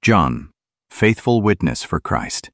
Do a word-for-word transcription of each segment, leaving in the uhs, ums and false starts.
John, faithful witness for Christ.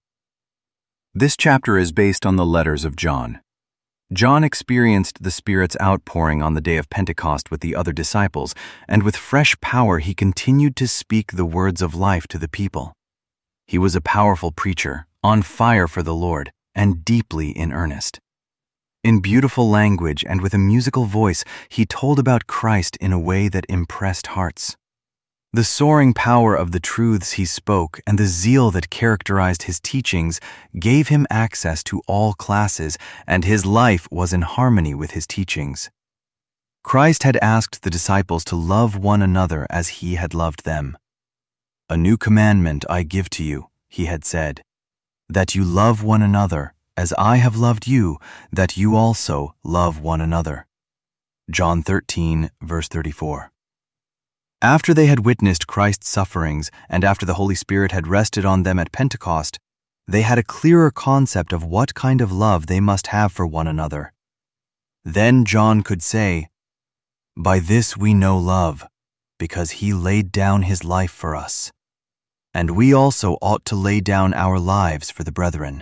This chapter is based on the letters of John. John experienced the Spirit's outpouring on the day of Pentecost with the other disciples, and with fresh power he continued to speak the words of life to the people. He was a powerful preacher, on fire for the Lord, and deeply in earnest. In beautiful language and with a musical voice, he told about Christ in a way that impressed hearts. The soaring power of the truths he spoke and the zeal that characterized his teachings gave him access to all classes, and his life was in harmony with his teachings. Christ had asked the disciples to love one another as he had loved them. "A new commandment I give to you," he had said, "that you love one another as I have loved you, that you also love one another." John thirteen, verse thirty-four. After they had witnessed Christ's sufferings and after the Holy Spirit had rested on them at Pentecost, they had a clearer concept of what kind of love they must have for one another. Then John could say, "By this we know love, because he laid down his life for us. And we also ought to lay down our lives for the brethren."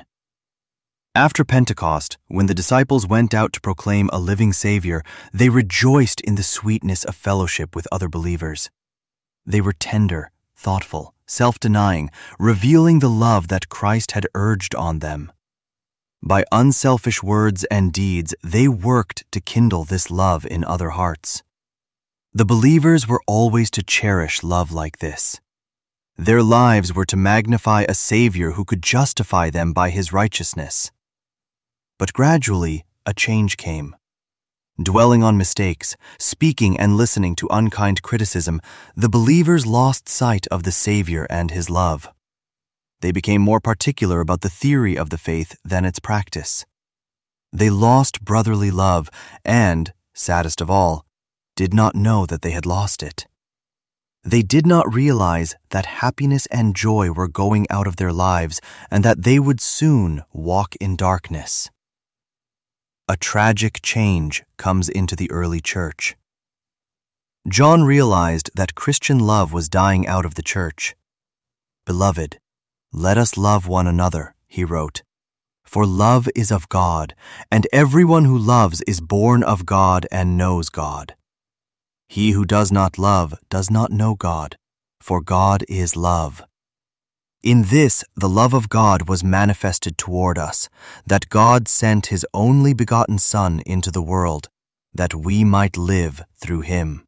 After Pentecost, when the disciples went out to proclaim a living Savior, they rejoiced in the sweetness of fellowship with other believers. They were tender, thoughtful, self-denying, revealing the love that Christ had urged on them. By unselfish words and deeds, they worked to kindle this love in other hearts. The believers were always to cherish love like this. Their lives were to magnify a Savior who could justify them by his righteousness. But gradually, a change came. Dwelling on mistakes, speaking and listening to unkind criticism, the believers lost sight of the Savior and his love. They became more particular about the theory of the faith than its practice. They lost brotherly love and, saddest of all, did not know that they had lost it. They did not realize that happiness and joy were going out of their lives and that they would soon walk in darkness. A tragic change comes into the early church. John realized that Christian love was dying out of the church. "Beloved, let us love one another," he wrote, "for love is of God, and everyone who loves is born of God and knows God. He who does not love does not know God, for God is love. In this the love of God was manifested toward us, that God sent his only begotten Son into the world, that we might live through him.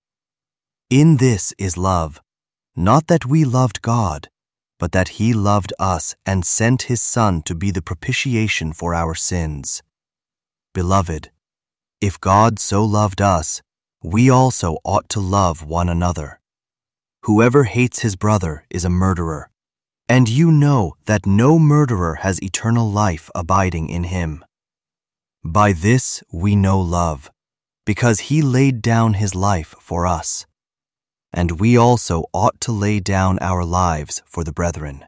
In this is love, not that we loved God, but that he loved us and sent his Son to be the propitiation for our sins. Beloved, if God so loved us, we also ought to love one another. Whoever hates his brother is a murderer, and you know that no murderer has eternal life abiding in him. By this we know love, because he laid down his life for us, and we also ought to lay down our lives for the brethren."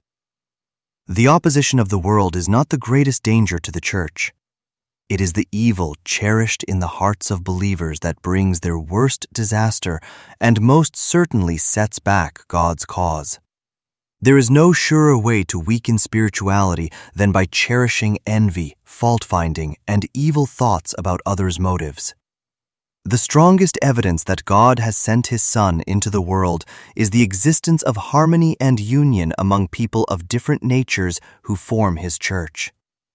The opposition of the world is not the greatest danger to the church. It is the evil cherished in the hearts of believers that brings their worst disaster and most certainly sets back God's cause. There is no surer way to weaken spirituality than by cherishing envy, fault-finding, and evil thoughts about others' motives. The strongest evidence that God has sent his Son into the world is the existence of harmony and union among people of different natures who form his church.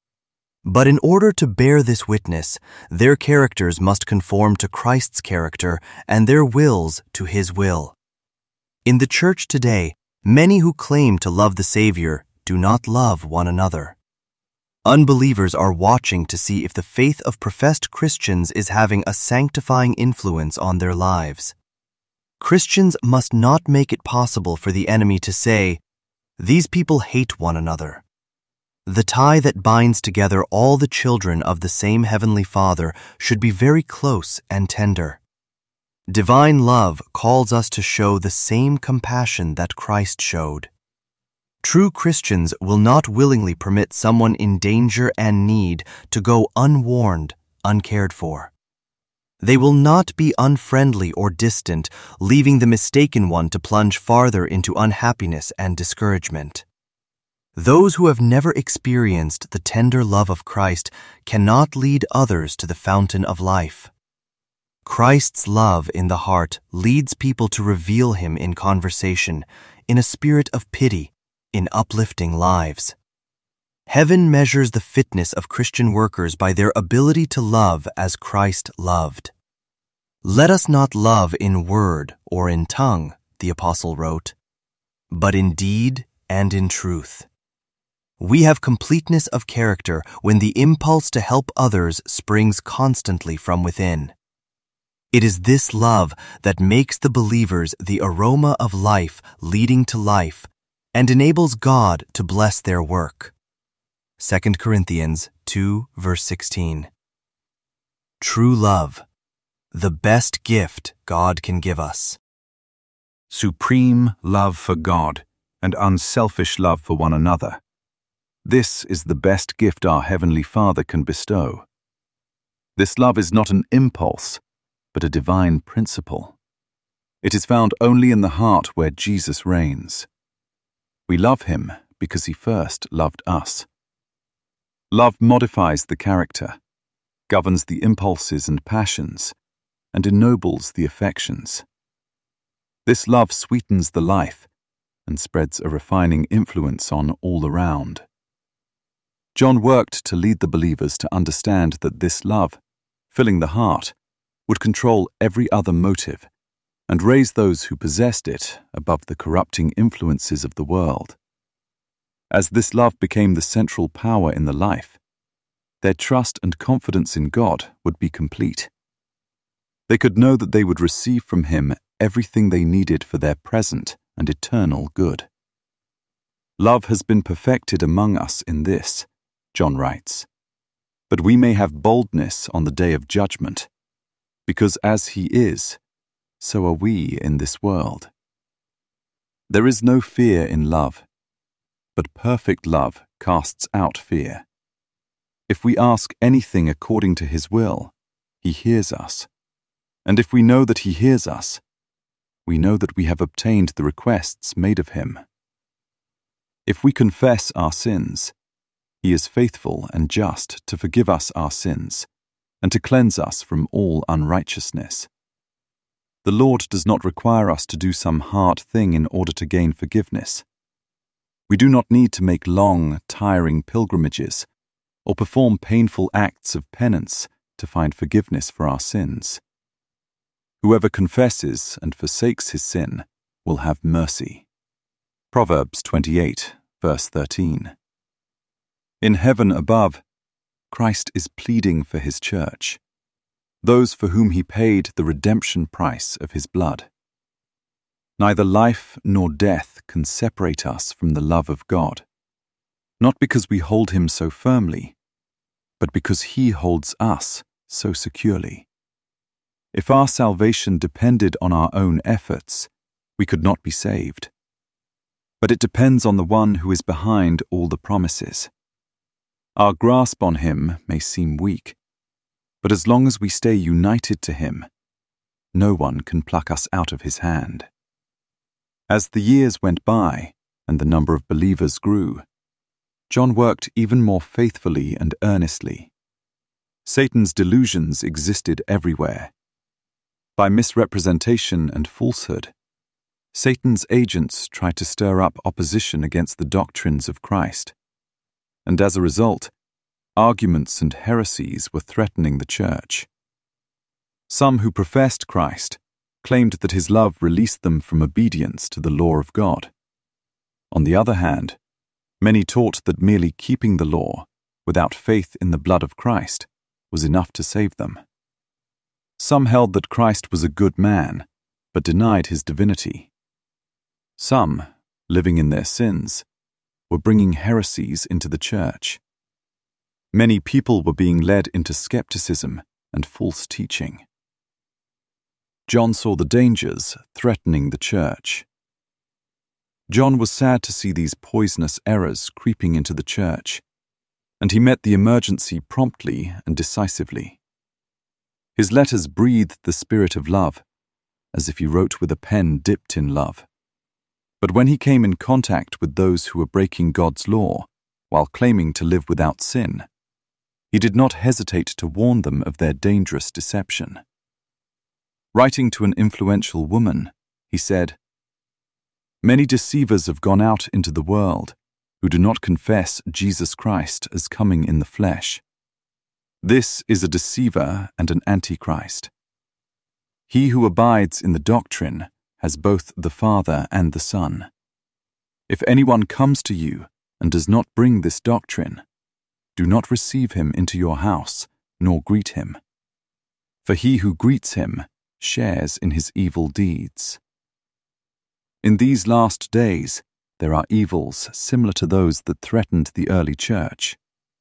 But in order to bear this witness, their characters must conform to Christ's character and their wills to his will. In the church today, many who claim to love the Savior do not love one another. Unbelievers are watching to see if the faith of professed Christians is having a sanctifying influence on their lives. Christians must not make it possible for the enemy to say, "These people hate one another." The tie that binds together all the children of the same Heavenly Father should be very close and tender. Divine love calls us to show the same compassion that Christ showed. True Christians will not willingly permit someone in danger and need to go unwarned, uncared for. They will not be unfriendly or distant, leaving the mistaken one to plunge farther into unhappiness and discouragement. Those who have never experienced the tender love of Christ cannot lead others to the fountain of life. Christ's love in the heart leads people to reveal him in conversation, in a spirit of pity, in uplifting lives. Heaven measures the fitness of Christian workers by their ability to love as Christ loved. Let us not love in word or in tongue, the apostle wrote, but in deed and in truth. We have completeness of character when the impulse to help others springs constantly from within. It is this love that makes the believers the aroma of life leading to life and enables God to bless their work. Second Corinthians two, verse sixteen. True love, the best gift God can give us. Supreme love for God and unselfish love for one another. This is the best gift our Heavenly Father can bestow. This love is not an impulse, but a divine principle. It is found only in the heart where Jesus reigns. We love him because he first loved us. Love modifies the character, governs the impulses and passions, and ennobles the affections. This love sweetens the life and spreads a refining influence on all around. John worked to lead the believers to understand that this love, filling the heart, would control every other motive and raise those who possessed it above the corrupting influences of the world. As this love became the central power in the life, their trust and confidence in God would be complete. They could know that they would receive from him everything they needed for their present and eternal good. Love has been perfected among us in this, John writes, but we may have boldness on the day of judgment, because as he is, so are we in this world. There is no fear in love, but perfect love casts out fear. If we ask anything according to his will, he hears us. And if we know that he hears us, we know that we have obtained the requests made of him. If we confess our sins, he is faithful and just to forgive us our sins and to cleanse us from all unrighteousness. The Lord does not require us to do some hard thing in order to gain forgiveness. We do not need to make long, tiring pilgrimages or perform painful acts of penance to find forgiveness for our sins. Whoever confesses and forsakes his sin will have mercy. Proverbs twenty-eight, verse thirteen. In heaven above, Christ is pleading for his church, those for whom he paid the redemption price of his blood. Neither life nor death can separate us from the love of God, not because we hold him so firmly, but because he holds us so securely. If our salvation depended on our own efforts, we could not be saved. But it depends on the one who is behind all the promises. Our grasp on him may seem weak, but as long as we stay united to him, no one can pluck us out of his hand. As the years went by and the number of believers grew, John worked even more faithfully and earnestly. Satan's delusions existed everywhere. By misrepresentation and falsehood, Satan's agents tried to stir up opposition against the doctrines of Christ, and as a result, arguments and heresies were threatening the church. Some who professed Christ claimed that his love released them from obedience to the law of God. On the other hand, many taught that merely keeping the law, without faith in the blood of Christ, was enough to save them. Some held that Christ was a good man, but denied his divinity. Some, living in their sins, were bringing heresies into the church. Many people were being led into skepticism and false teaching. John saw the dangers threatening the church. John was sad to see these poisonous errors creeping into the church, and he met the emergency promptly and decisively. His letters breathed the spirit of love, as if he wrote with a pen dipped in love. But when he came in contact with those who were breaking God's law while claiming to live without sin, he did not hesitate to warn them of their dangerous deception. Writing to an influential woman, he said, "Many deceivers have gone out into the world who do not confess Jesus Christ as coming in the flesh. This is a deceiver and an antichrist. He who abides in the doctrine has both the Father and the Son. If anyone comes to you and does not bring this doctrine, do not receive him into your house, nor greet him. For he who greets him shares in his evil deeds. In these last days, there are evils similar to those that threatened the early church.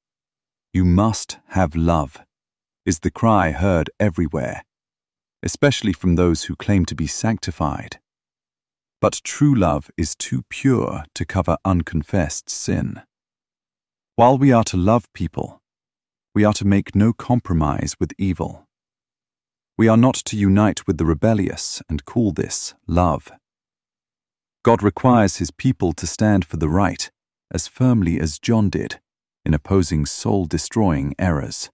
You must have love, is the cry heard everywhere, especially from those who claim to be sanctified. But true love is too pure to cover unconfessed sin. While we are to love people, we are to make no compromise with evil. We are not to unite with the rebellious and call this love. God requires his people to stand for the right as firmly as John did in opposing soul-destroying errors.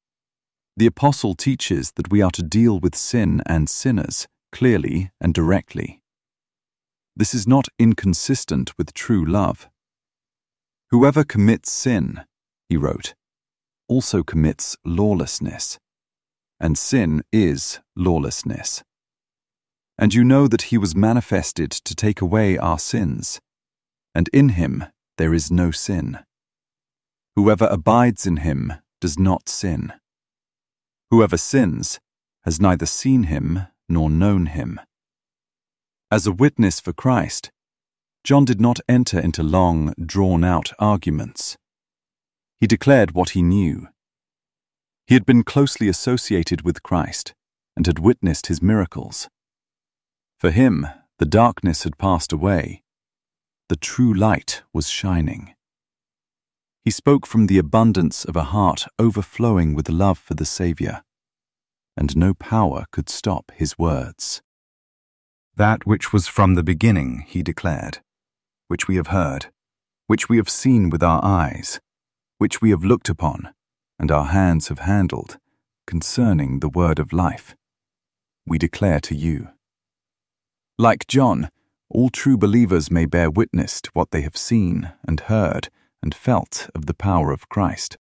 The apostle teaches that we are to deal with sin and sinners clearly and directly. This is not inconsistent with true love. Whoever commits sin, he wrote, also commits lawlessness, and sin is lawlessness. And you know that he was manifested to take away our sins, and in him there is no sin. Whoever abides in him does not sin. Whoever sins has neither seen him nor known him. As a witness for Christ, John did not enter into long, drawn-out arguments. He declared what he knew. He had been closely associated with Christ and had witnessed his miracles. For him, the darkness had passed away. The true light was shining. He spoke from the abundance of a heart overflowing with love for the Savior, and no power could stop his words. That which was from the beginning, he declared, which we have heard, which we have seen with our eyes, which we have looked upon, and our hands have handled, concerning the word of life, we declare to you. Like John, all true believers may bear witness to what they have seen and heard and felt of the power of Christ.